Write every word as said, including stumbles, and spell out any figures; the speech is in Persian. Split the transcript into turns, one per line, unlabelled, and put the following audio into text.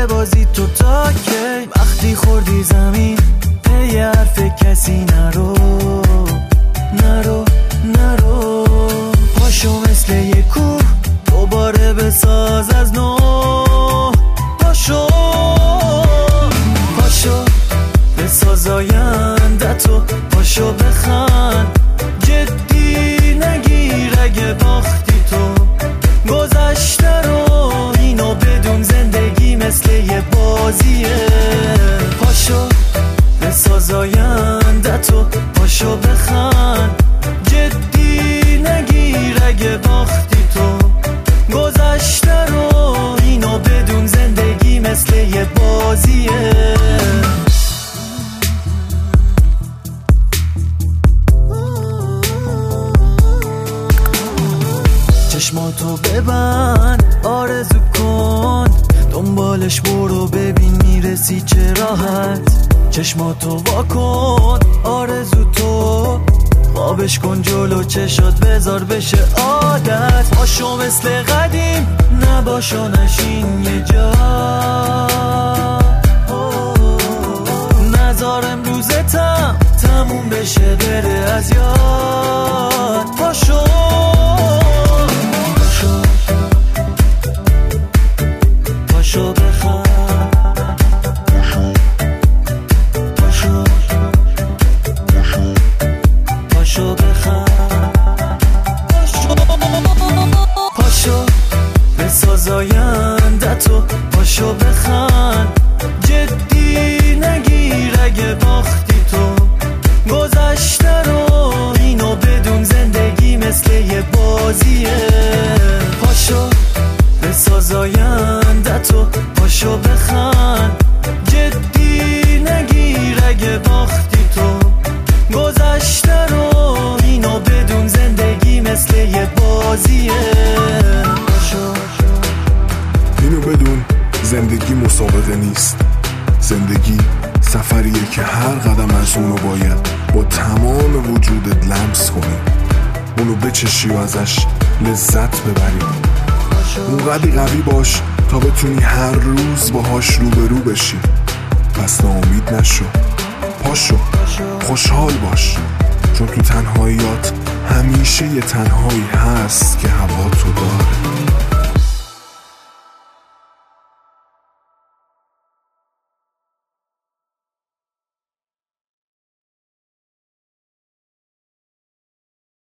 ببازی تو تا کی؟ وقتی خوردی زمین پی حرف کسی نرو نرو نرو. پاشو مثل یه کوه دوباره بساز از نو. پاشو پاشو بساز آینده تو. پاشو بخند جدی نگیر اگه باختی تو. گذشته رو اینو بدون زندگی مثل یه بازیه. پاشو بساز آینده تو. پاشو بخند جدی نگیر اگه باختی تو. گذشته رو اینو بدون زندگی مثل یه بازیه. چشماتو ببند آرزو کن، دنبالش برو ببین میرسی چه راحت. چشماتو واکن آرزو تو، خوابش کن جلو چشات بذار بشه عادت. پاشو مثل قدیم نباشو نشین یه جا. نذار امروزتم تموم بشه بره از یاد. پاشو پاشو بخند. پاشو پاشو بخند. پاشو پاشو بساز آینده تو. پاشو بخند جدی نگیر اگه باختی تو. گذشته رو اینو بدون زندگی مثل یه بازیه. پاشو بساز آینده تو. پاشو بخند جدی نگیر اگه باختی تو. گذشته رو اینو بدون زندگی مثل یه بازیه. پاشو
اینو بدون زندگی مسابقه نیست. زندگی سفریه که هر قدم از اونو باید با تمام وجودت لمس کنی، اونو بچشی و ازش لذت ببری. اونقدی قوی باش تا بتونی هر روز باهاش روبرو بشی. پس ناامید نشو. پاشو خوشحال باش، چون تو تنهاییات همیشه یه تنهایی هست که هوا تو